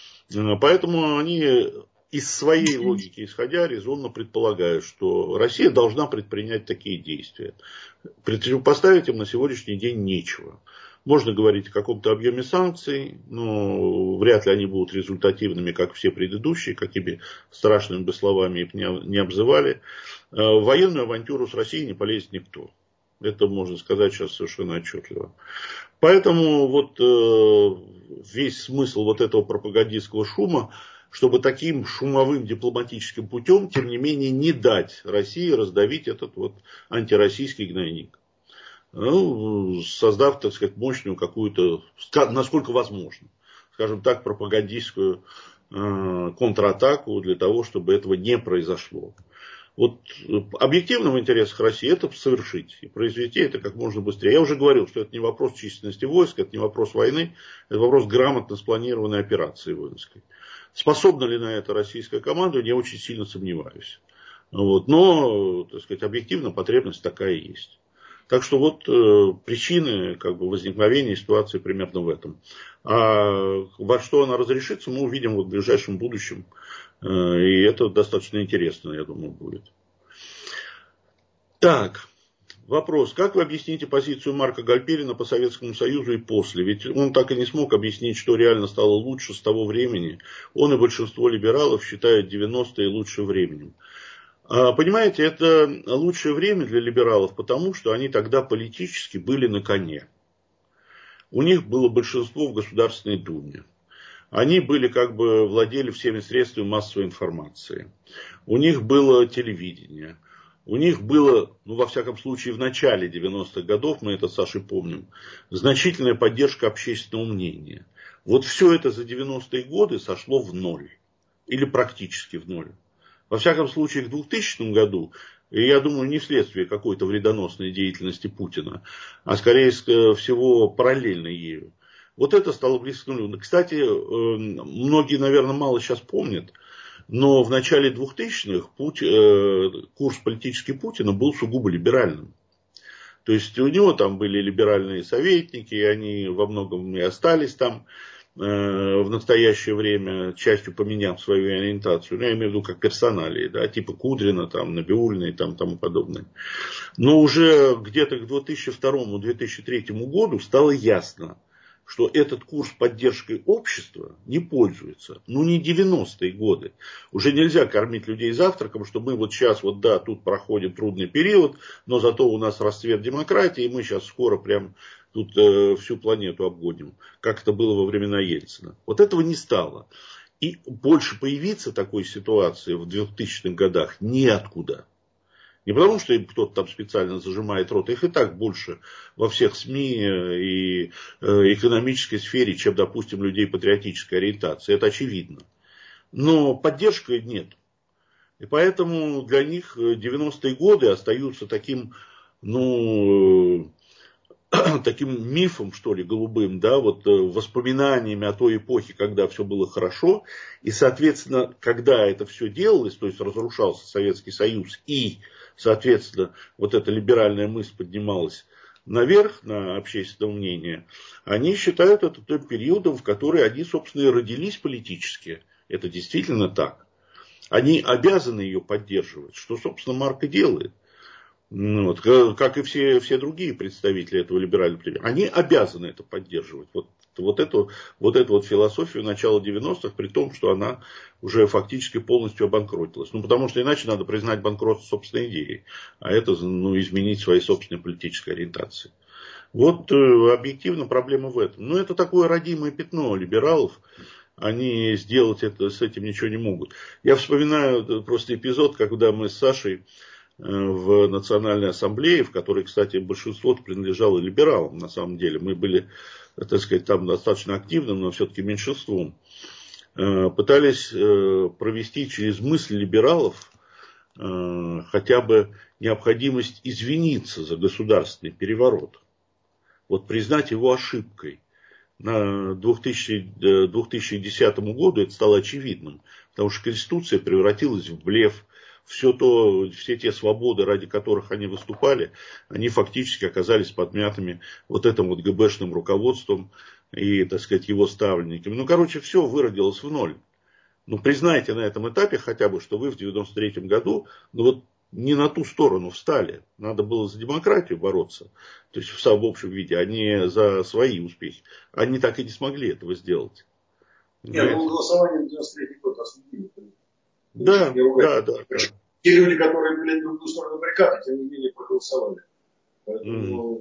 Поэтому они из своей логики исходя резонно предполагают, что Россия должна предпринять такие действия. Противопоставить им на сегодняшний день нечего. Можно говорить о каком-то объеме санкций, но вряд ли они будут результативными, как все предыдущие, какими страшными бы словами их не обзывали. В военную авантюру с Россией не полезет никто. Это можно сказать сейчас совершенно отчетливо. Поэтому вот весь смысл вот этого пропагандистского шума, чтобы таким шумовым дипломатическим путем, тем не менее, не дать России раздавить этот вот антироссийский гнойник. Ну, создав, так сказать, мощную какую-то, насколько возможно, скажем так, пропагандистскую э, контратаку для того, чтобы этого не произошло. Вот объективно в интересах России это совершить и произвести это как можно быстрее. Я уже говорил, что это не вопрос численности войск, это не вопрос войны, это вопрос грамотно спланированной операции воинской. Способна ли на это российская команда, я очень сильно сомневаюсь. Вот. Но, так сказать, объективно потребность такая есть. Так что вот э, причины как бы, возникновения ситуации примерно в этом. А во что она разрешится, мы увидим вот в ближайшем будущем. Э, и это достаточно интересно, я думаю, будет. Так, вопрос. Как вы объясните позицию Марка Гальперина по Советскому Союзу и после? Ведь он так и не смог объяснить, что реально стало лучше с того времени. Он и большинство либералов считают девяностые лучшим временем. Понимаете, это лучшее время для либералов, потому что они тогда политически были на коне. У них было большинство в Государственной Думе. Они были как бы владели всеми средствами массовой информации. У них было телевидение. У них было, ну во всяком случае в начале девяностых годов, мы это с Сашей помним, значительная поддержка общественного мнения. Вот все это за девяностые годы сошло в ноль. Или практически в ноль. Во всяком случае, в двухтысячном году И я думаю, не вследствие какой-то вредоносной деятельности Путина, а скорее всего параллельно ею. Вот это стало близко к нулю. Кстати, многие, наверное, мало сейчас помнят, но в начале двухтысячных курс политический Путина был сугубо либеральным. То есть у него там были либеральные советники, и они во многом и остались там э, в настоящее время, частью поменяв свою ориентацию. Ну, я имею в виду как персоналии, да, типа Кудрина, там, Набиуллиной и там, тому подобное. Но уже где-то к две тысячи второму — две тысячи третьему году стало ясно, что этот курс поддержкой общества не пользуется. Ну, не девяностые годы. Уже нельзя кормить людей завтраком, что мы вот сейчас, вот да, тут проходит трудный период, но зато у нас расцвет демократии, и мы сейчас скоро прям тут э, всю планету обгоним, как это было во времена Ельцина. Вот этого не стало. И больше появиться такой ситуации в двухтысячных годах неоткуда. Не потому, что им кто-то там специально зажимает рот, их и так больше во всех СМИ и экономической сфере, чем, допустим, людей патриотической ориентации. Это очевидно. Но поддержки нет. И поэтому для них девяностые годы остаются таким, ну, таким мифом, что ли, голубым, да, вот воспоминаниями о той эпохе, когда все было хорошо. И, соответственно, когда это все делалось, то есть разрушался Советский Союз и, соответственно, вот эта либеральная мысль поднималась наверх на общественное мнение, они считают это тем периодом, в который они, собственно, и родились политически. Это действительно так. Они обязаны ее поддерживать, что, собственно, Марк и делает. Ну, вот, как и все, все другие представители этого либерального движения. Они обязаны это поддерживать. Вот, вот, эту, вот эту вот философию начала девяностых, при том, что она уже фактически полностью обанкротилась. Ну, потому что иначе надо признать банкротство собственной идеи. А это, ну, изменить свои собственные политические ориентации. Вот э, объективно проблема в этом. Но это такое родимое пятно либералов. Они сделать это, с этим ничего не могут. Я вспоминаю просто эпизод, когда мы с Сашей в Национальной ассамблее, в которой, кстати, большинство принадлежало либералам, на самом деле. Мы были, так сказать, там достаточно активным, но все-таки меньшинством. Пытались провести через мысль либералов хотя бы необходимость извиниться за государственный переворот. Вот признать его ошибкой. На две тысячи десятому году это стало очевидным, потому что Конституция превратилась в блеф. Все, то, все те свободы, ради которых они выступали, они фактически оказались подмятыми вот этим вот ГБшным руководством и, так сказать, его ставленниками. Ну, короче, все выродилось в ноль. Ну, признайте на этом этапе хотя бы, что вы в девяносто третьем году, ну, вот не на ту сторону встали. Надо было за демократию бороться, то есть в самом общем виде, а не за свои успехи. Они так и не смогли этого сделать. Нет, ну, голосование в девяносто третий год осудили. Да, да, да, да. Те люди, которые были в другую сторону баррикады, тем не менее проголосовали. Поэтому...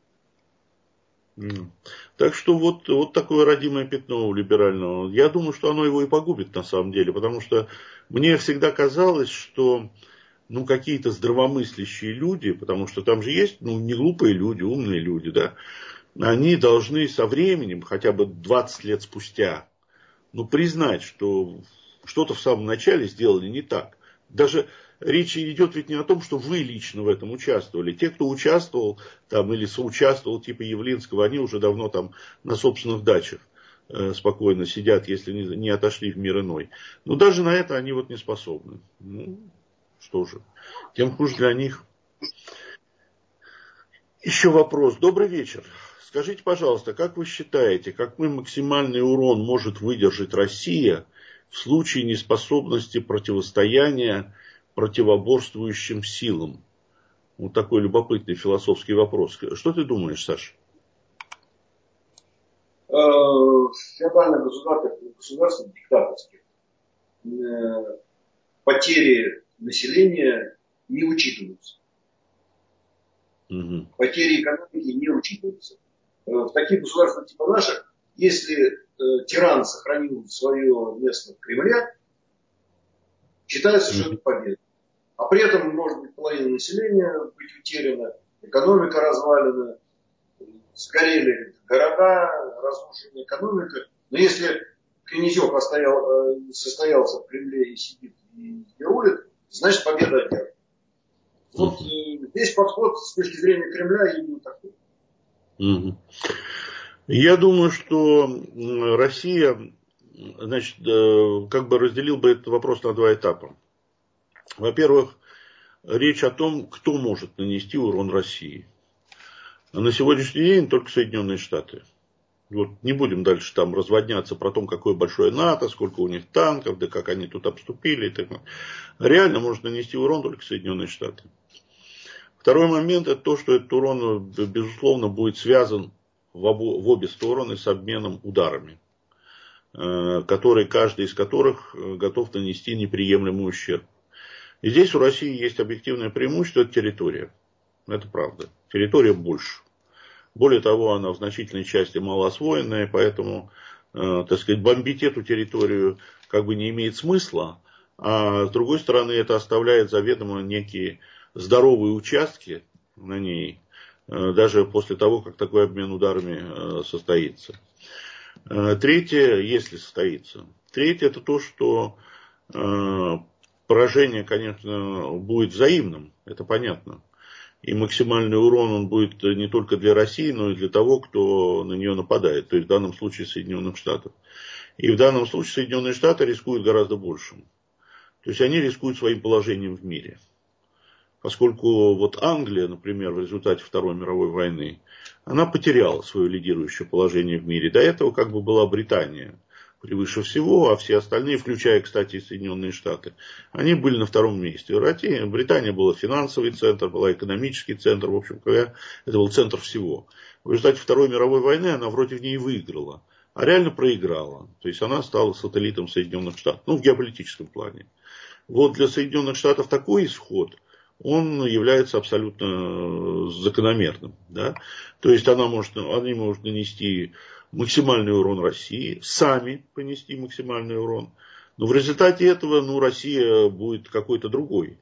Mm. Так что вот, вот такое родимое пятно у либерального. Я думаю, что оно его и погубит на самом деле, потому что мне всегда казалось, что ну, какие-то здравомыслящие люди, потому что там же есть ну, не глупые люди, умные люди, да, они должны со временем, хотя бы двадцать лет спустя, ну, признать, что что-то в самом начале сделали не так. Даже речь идет ведь не о том, что вы лично в этом участвовали. Те, кто участвовал там или соучаствовал, типа Явлинского, они уже давно там на собственных дачах э, спокойно сидят, если не, не отошли в мир иной. Но даже на это они вот не способны. Ну, что же, тем хуже для них. Еще вопрос. Добрый вечер. Скажите, пожалуйста, как вы считаете, какой максимальный урон может выдержать Россия в случае неспособности противостояния противоборствующим силам? Вот такой любопытный философский вопрос. Что ты думаешь, Саша? Феодальное государство, государство диктаторских, потери населения не учитываются. Угу. Потери экономики не учитываются. В таких государствах типа наших, если э, тиран сохранил свое место в Кремле, считается, что это победа. А при этом может быть половина населения быть утеряна, экономика развалена, сгорели города, разрушена экономика. Но если Князев остоял, э, состоялся в Кремле и сидит и, и рулит, значит победа одержана. Вот uh-huh. Здесь подход с точки зрения Кремля именно такой. Uh-huh. Я думаю, что Россия, значит, как бы разделил бы этот вопрос на два этапа. Во-первых, речь о том, кто может нанести урон России. А на сегодняшний день только Соединенные Штаты. Вот не будем дальше там разводняться про то, какое большое НАТО, сколько у них танков, да как они тут обступили. И так далее. Реально может нанести урон только Соединенные Штаты. Второй момент, это то, что этот урон, безусловно, будет связан в, обо, в обе стороны с обменом ударами, которые, каждый из которых готов нанести неприемлемый ущерб. И здесь у России есть объективное преимущество, это территория. Это правда. Территория больше. Более того, она в значительной части малоосвоенная, поэтому, э, так сказать, бомбить эту территорию как бы не имеет смысла. А с другой стороны, это оставляет заведомо некие здоровые участки на ней, э, даже после того, как такой обмен ударами э, состоится. Э, третье, если состоится. Третье, это то, что э, поражение, конечно, будет взаимным, это понятно. И максимальный урон он будет не только для России, но и для того, кто на нее нападает. То есть в данном случае Соединенных Штатов. И в данном случае Соединенные Штаты рискуют гораздо большим. То есть они рискуют своим положением в мире. Поскольку вот Англия, например, в результате Второй мировой войны, она потеряла свое лидирующее положение в мире. До этого как бы была Британия превыше всего, а все остальные, включая, кстати, и Соединенные Штаты, они были на втором месте. Британия была финансовый центр, была экономический центр, в общем говоря, это был центр всего. В результате Второй мировой войны она вроде в ней выиграла, а реально проиграла. То есть она стала сателлитом Соединенных Штатов, ну, в геополитическом плане. Вот для Соединенных Штатов такой исход, он является абсолютно закономерным. Да? То есть она может, они могут нанести максимальный урон России, сами понести максимальный урон. Но в результате этого ну, Россия будет какой-то другой.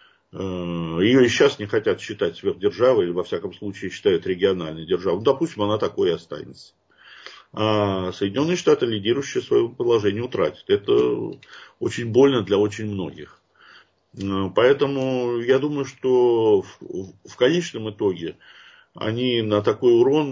Ее и сейчас не хотят считать сверхдержавой, или во всяком случае считают региональной державой. Ну, допустим, она такой и останется. А Соединенные Штаты, лидирующие свое положение, утратят. Это очень больно для очень многих. Поэтому я думаю, что в, в конечном итоге они на такой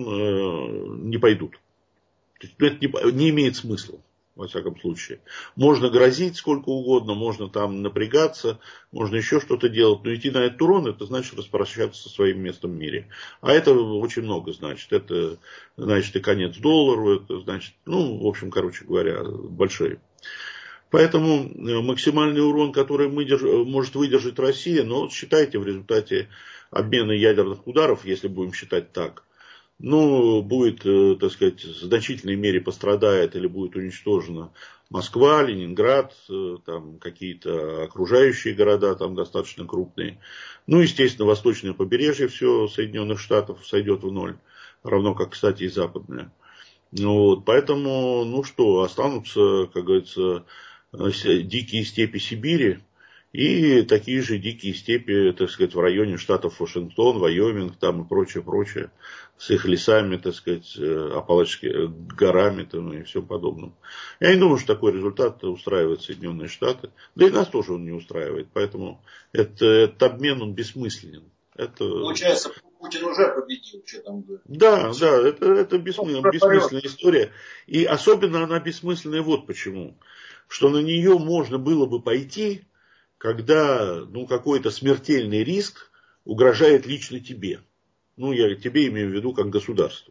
урон не пойдут. Это не, не имеет смысла, во всяком случае. Можно грозить сколько угодно, можно там напрягаться, можно еще что-то делать, но идти на этот урон, это значит распрощаться со своим местом в мире. А это очень много значит. Это значит и конец доллару, это значит, ну, в общем, короче говоря, большой. Поэтому максимальный урон, который мы держ... может выдержать Россия, но считайте в результате обмена ядерных ударов, если будем считать так, ну, будет, так сказать, в значительной мере пострадает или будет уничтожена Москва, Ленинград, там какие-то окружающие города там достаточно крупные. Ну, естественно, восточное побережье все Соединенных Штатов сойдет в ноль, равно как, кстати, и западное. Вот, поэтому, ну что, останутся, как говорится, дикие степи Сибири и такие же дикие степи, так сказать, в районе штатов Вашингтон, Вайоминг там и прочее, прочее, с их лесами, так сказать, Апалачскими горами там, и всем подобным. Я не думаю, что такой результат устраивает Соединенные Штаты, да и нас тоже он не устраивает, поэтому это, этот обмен, он бессмысленен. Это... Получается, Путин уже победил, что там говорит. Да, да, это, это бессмысленная, бессмысленная история. И особенно она бессмысленная вот почему. Что на нее можно было бы пойти, когда ну, какой-то смертельный риск угрожает лично тебе. Ну, я тебе имею в виду как государству.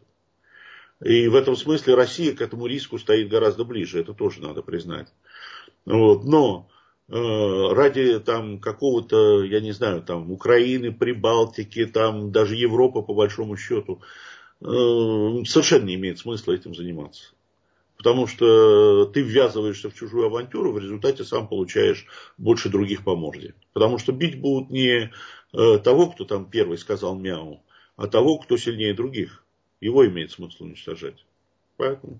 И в этом смысле Россия к этому риску стоит гораздо ближе. Это тоже надо признать. Вот. Но э, ради там какого-то, я не знаю, там Украины, Прибалтики, там даже Европа по большому счету, э, совершенно не имеет смысла этим заниматься. Потому что ты ввязываешься в чужую авантюру, в результате сам получаешь больше других по морде. Потому что бить будут не того, кто там первый сказал мяу, а того, кто сильнее других. Его имеет смысл уничтожать. Поэтому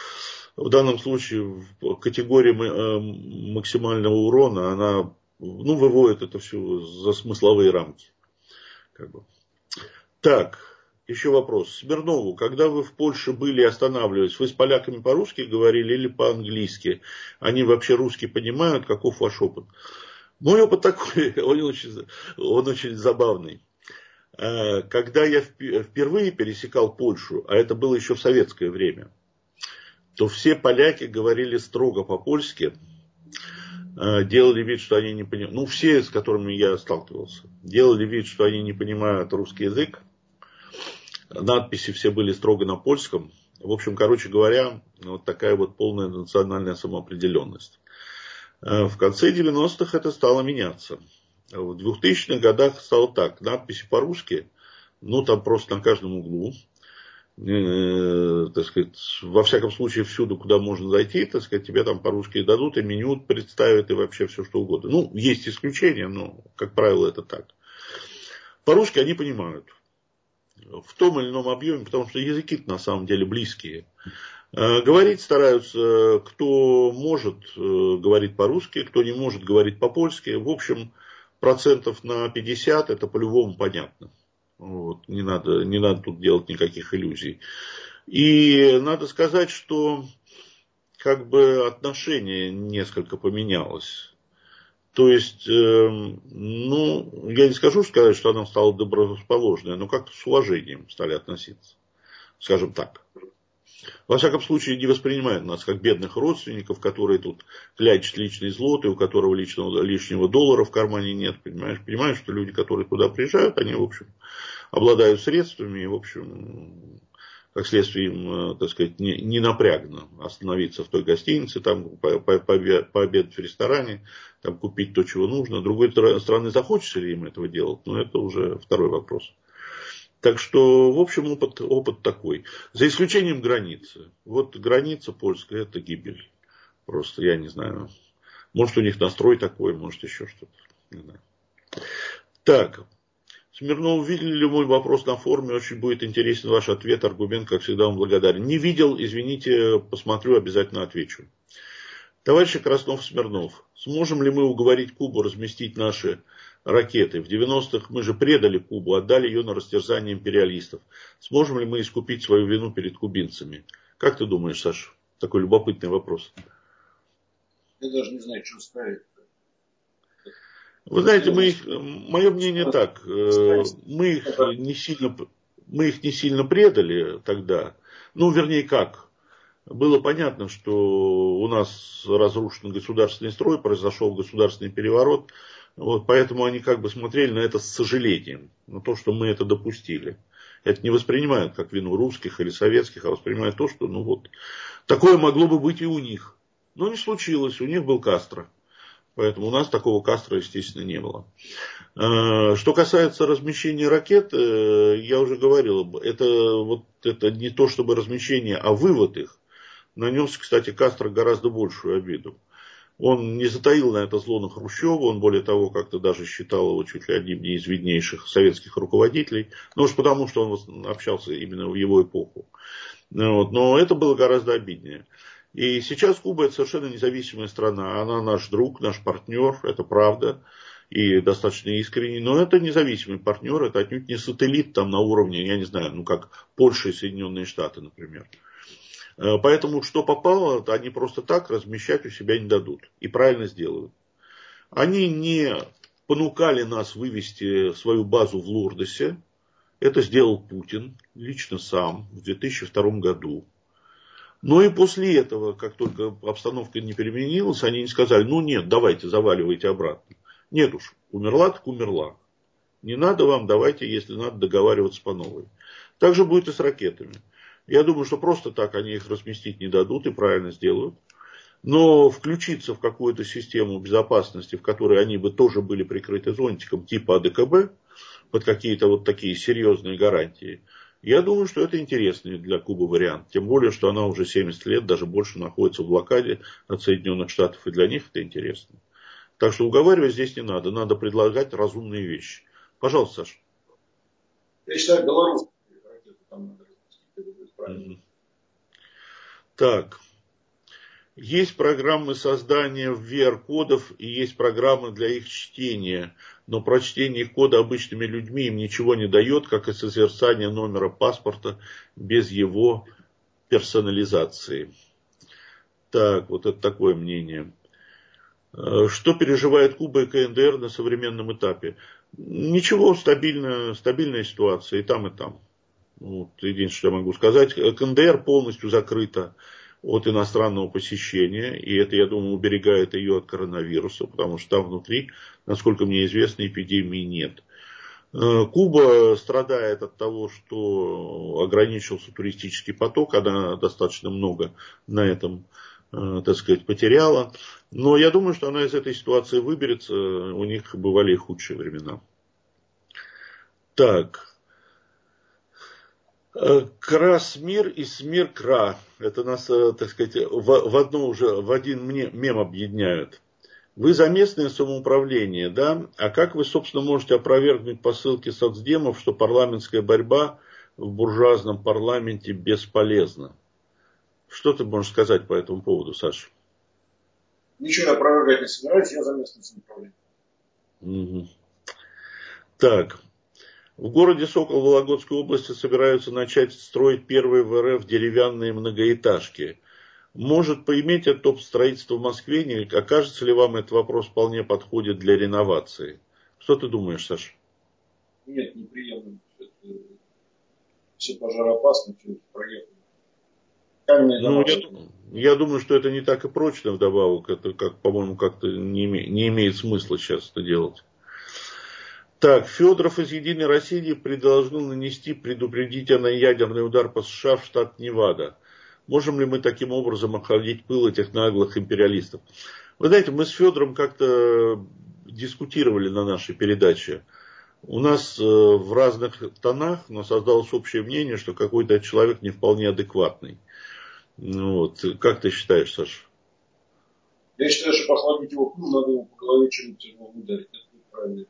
в данном случае категория максимального урона, она ну, выводит это все за смысловые рамки. Как бы. Так. Еще вопрос. Смирнову, когда вы в Польше были и останавливались, вы с поляками по-русски говорили или по-английски? Они вообще русский понимают? Каков ваш опыт? Мой опыт такой, он очень, он очень забавный. Когда я впервые пересекал Польшу, а это было еще в советское время, то все поляки говорили строго по-польски, делали вид, что они не понимают. Ну, все, с которыми я сталкивался, делали вид, что они не понимают русский язык. Надписи все были строго на польском. В общем, короче говоря, вот такая вот полная национальная самоопределенность. В конце девяностых это стало меняться. В двухтысячных годах стало так. Надписи по-русски, ну, там просто на каждом углу. Э, так сказать, во всяком случае, всюду, куда можно зайти, так сказать, тебе там по-русски дадут, и меню представят, и вообще все что угодно. Ну, есть исключения, но, как правило, это так. По-русски они понимают. В том или ином объеме, потому что языки на самом деле близкие. Говорить стараются, кто может говорить по-русски, кто не может говорить по-польски. В общем, процентов на пятьдесят это по-любому понятно. Вот, не надо, не надо тут делать никаких иллюзий. И надо сказать, что как бы отношение несколько поменялось. То есть, э, ну, я не скажу сказать, что она стала доброрасположенной, но как-то с уважением стали относиться. Скажем так. Во всяком случае, не воспринимают нас как бедных родственников, которые тут клячут личный злот, и у которого личного, лишнего доллара в кармане нет. Понимаешь? Понимаешь, что люди, которые туда приезжают, они, в общем, обладают средствами, и, в общем, как следствие им, так сказать, не, не напрягно остановиться в той гостинице, там, по, по, пообедать в ресторане, там, купить то, чего нужно. С другой стороны, захочется ли им этого делать, но это уже второй вопрос. Так что, в общем, опыт, опыт такой. За исключением границы. Вот граница польская, это гибель. Просто, я не знаю. Может, у них настрой такой, может, еще что-то. Не знаю. Так. Смирнов, видели ли мой вопрос на форуме? Очень будет интересен ваш ответ, аргумент, как всегда, вам благодарен. Не видел, извините, посмотрю, обязательно отвечу. Товарищи Краснов-Смирнов, сможем ли мы уговорить Кубу разместить наши ракеты? В девяностых мы же предали Кубу, отдали ее на растерзание империалистов. Сможем ли мы искупить свою вину перед кубинцами? Как ты думаешь, Саша? Такой любопытный вопрос. Я даже не знаю, что ставить. Вы знаете, мы их, мое мнение так, мы их не сильно, мы их не сильно предали тогда. Ну, вернее, как. Было понятно, что у нас разрушен государственный строй, произошел государственный переворот. Вот, поэтому они как бы смотрели на это с сожалением, на то, что мы это допустили. Это не воспринимают как вину русских или советских, а воспринимают то, что ну вот, такое могло бы быть и у них. Но не случилось, у них был Кастро. Поэтому у нас такого Кастро, естественно, не было. Что касается размещения ракет, я уже говорил, это, вот, это не то чтобы размещение, а вывод их нанес, кстати, Кастро гораздо большую обиду. Он не затаил на это зло на Хрущева, он, более того, как-то даже считал его чуть ли одним из виднейших советских руководителей. Ну уж потому, что он общался именно в его эпоху. Вот. Но это было гораздо обиднее. И сейчас Куба это совершенно независимая страна. Она наш друг, наш партнер, это правда. И достаточно искренний. Но это независимый партнер, это отнюдь не сателлит там на уровне, я не знаю, ну как Польша и Соединенные Штаты, например. Поэтому, что попало, они просто так размещать у себя не дадут. И правильно сделают. Они не понукали нас вывести свою базу в Лурдосе. Это сделал Путин лично сам в две тысячи втором году. Но и после этого, как только обстановка не переменилась, они не сказали, ну нет, давайте, заваливайте обратно. Нет уж, умерла так умерла. Не надо вам, давайте, если надо, договариваться по новой. Так же будет и с ракетами. Я думаю, что просто так они их разместить не дадут и правильно сделают. Но включиться в какую-то систему безопасности, в которой они бы тоже были прикрыты зонтиком типа АДКБ, под какие-то вот такие серьезные гарантии, я думаю, что это интересный для Кубы вариант. Тем более, что она уже семьдесят лет, даже больше находится в блокаде от Соединенных Штатов, и для них это интересно. Так что уговаривать здесь не надо, надо предлагать разумные вещи. Пожалуйста, Саша. Я считаю, белорусские ракеты там надо разместить, правильно. Так. Есть программы создания ви ар-кодов и есть программы для их чтения. Но прочтение кода обычными людьми им ничего не дает, как и созерцание номера паспорта без его персонализации. Так, вот это такое мнение. Что переживает Куба и КНДР на современном этапе? Ничего, стабильная, стабильная ситуация и там, и там. Вот, единственное, что я могу сказать. КНДР полностью закрыта от иностранного посещения, и это, я думаю, уберегает ее от коронавируса, потому что там внутри, насколько мне известно, эпидемии нет. Куба страдает от того, что ограничился туристический поток, она достаточно много на этом, так сказать, потеряла. Но я думаю, что она из этой ситуации выберется, у них бывали и худшие времена. Так. Красмир и Смир Кра. Это нас, так сказать, в, в одно уже, в один мем объединяют. Вы за местное самоуправление, да? А как вы, собственно, можете опровергнуть посылки соцдемов, что парламентская борьба в буржуазном парламенте бесполезна? Что ты можешь сказать по этому поводу, Саша? Ничего я опровергать не собираюсь, я за местное самоуправление. Угу. Так. В городе Сокол Вологодской области собираются начать строить первые в эр эф деревянные многоэтажки. Может поиметь это строительство в Москве? Не окажется ли вам этот вопрос вполне подходит для реновации? Что ты думаешь, Саша? Нет, неприемлемо. Это все пожароопасно, все это проехало. Ну, я, я думаю, что это не так и прочно вдобавок. Это, как, по-моему, как-то не, име, не имеет смысла сейчас это делать. Так, Федоров из «Единой России» предложил нанести предупредительный ядерный удар по США в штат Невада. Можем ли мы таким образом охладить пыл этих наглых империалистов? Вы знаете, мы с Федором как-то дискутировали на нашей передаче. У нас в разных тонах, но создалось общее мнение, что какой-то человек не вполне адекватный. Вот. Как ты считаешь, Саша? Я считаю, что похладить его пыл, надо его по голове чем-нибудь ударить. Это неправильно.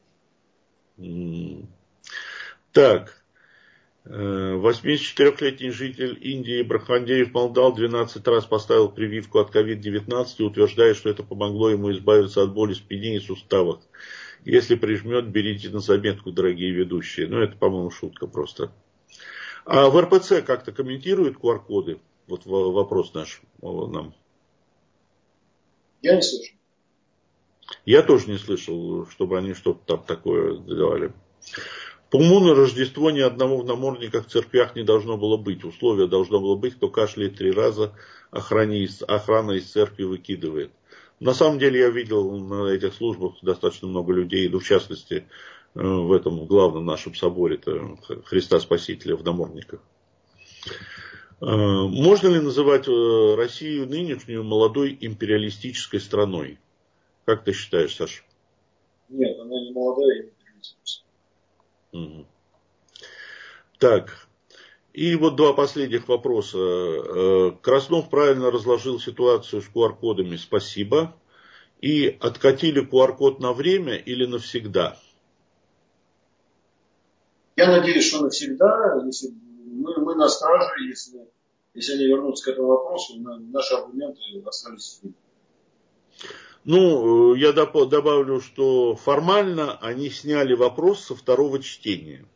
Так, восьмидесятичетырёхлетний житель Индии Брахмандеев Малдал двенадцать раз поставил прививку от ковид девятнадцать и утверждает, что это помогло ему избавиться от боли в спине и суставах. Если прижмет, берите на заметку, дорогие ведущие. Ну, это, по-моему, шутка просто. А в эр пэ цэ как-то комментируют ку ар коды? Вот вопрос наш нам. Я не слышал. Я тоже не слышал, чтобы они что-то там такое делали. По уму на Рождество ни одного в намордниках в церквях не должно было быть. Условие должно было быть, кто кашляет три раза, охрана из, охрана из церкви выкидывает. На самом деле я видел на этих службах достаточно много людей, ну, в частности в этом главном нашем соборе Христа Спасителя в намордниках. Можно ли называть Россию нынешнюю молодой империалистической страной? Как ты считаешь, Саша? Нет, она не молодая и не империалистическая. Угу. Так, и вот два последних вопроса. Краснов правильно разложил ситуацию с ку ар кодами, спасибо. И откатили ку ар код на время или навсегда? Я надеюсь, что навсегда, если мы, мы на страже, если, если они вернутся к этому вопросу, наши аргументы остались. Ну, я добавлю, что формально они сняли вопрос со второго чтения.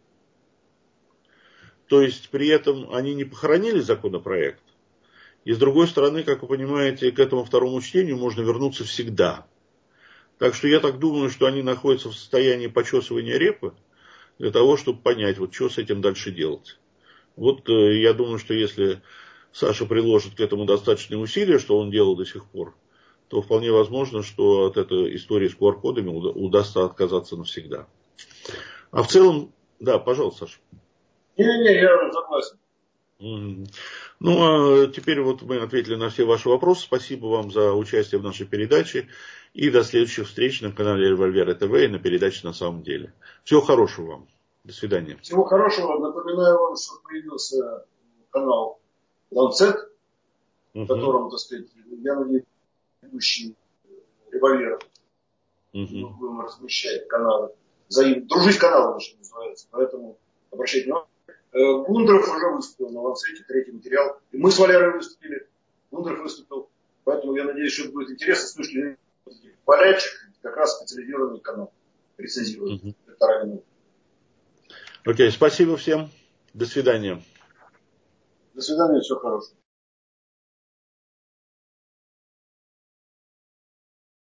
То есть, при этом они не похоронили законопроект. И с другой стороны, как вы понимаете, к этому второму чтению можно вернуться всегда. Так что я так думаю, что они находятся в состоянии почесывания репы для того, чтобы понять, вот что с этим дальше делать. Вот я думаю, что если Саша приложит к этому достаточные усилия, что он делал до сих пор, то вполне возможно, что от этой истории с ку ар кодами удастся отказаться навсегда. А в целом, да, пожалуйста, Саша. Не-не-не, я согласен. Ну, а теперь вот мы ответили на все ваши вопросы. Спасибо вам за участие в нашей передаче. И до следующих встреч на канале Револьвера ТВ и на передаче «На самом деле». Всего хорошего вам. До свидания. Всего хорошего. Напоминаю вам, что появился канал Ланцет, в котором, так сказать, я надеюсь, ведущий Револьвер. Мы будем размещать каналы. Дружить каналы, что называется. Поэтому обращайте внимание. Гундров уже выступил на Ланцете, третий материал. И мы с Валерой выступили. Гундров выступил. Поэтому я надеюсь, что это будет интересно с точки зрения болячек, как раз специализированный канал. Рецензирует. Uh-huh. Окей, okay, спасибо всем. До свидания. До свидания, всего хорошего.